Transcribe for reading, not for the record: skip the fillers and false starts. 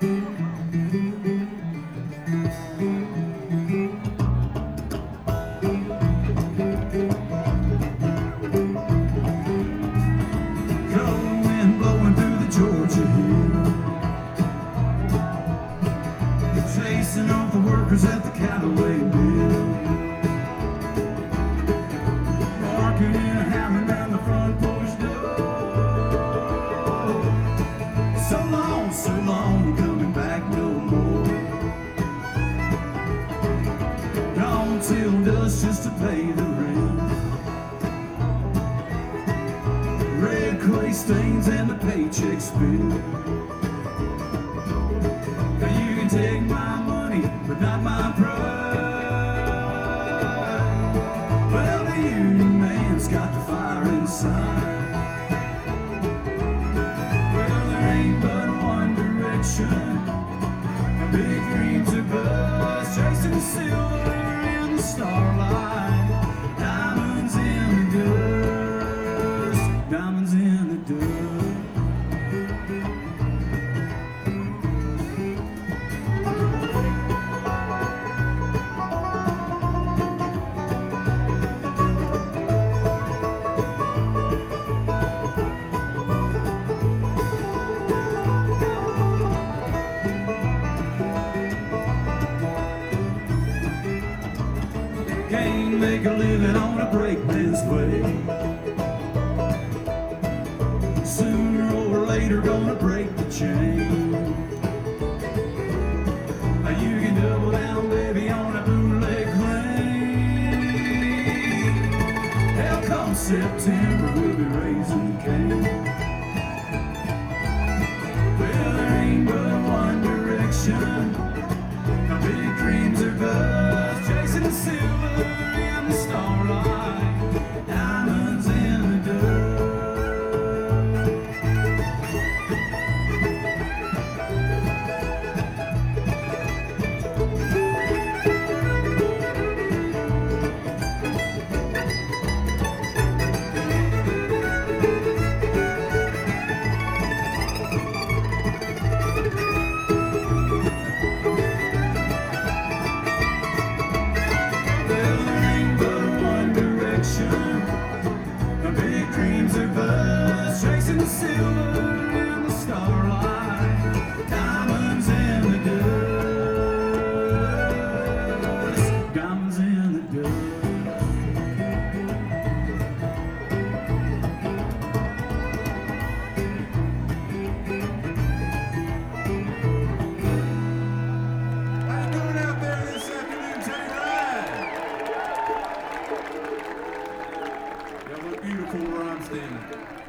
Cold wind blowing through the Georgia hill, chasing off the workers at the Callaway Mill, barking in a Hammond round the front porch door. So long, you're coming back no more. Gone till dusk just to pay the rent. Red clay stains and the paycheck spent. Now you can take my money, but not my pride. Well, the union man's got the fire inside. Well, there ain't but one direction. My big dreams are bust, chasing silver in the starlight. Diamonds in the dust, diamonds in the dust. Can't make a living on a brakeman's way. Sooner or later gonna break the chain. You can double down, baby, on a bootleg claim. Hell, come September, we'll be raising Cain. Well, there ain't but one direction. My big dreams are bust, chasing the silver in the starlight. Diamonds in the dust. My big dreams are bust, chasing the silver in the starlight. Diamonds in the dust, diamonds in the dust. How you doing out there this afternoon, Telluride? Y'all look beautiful where I'm standing.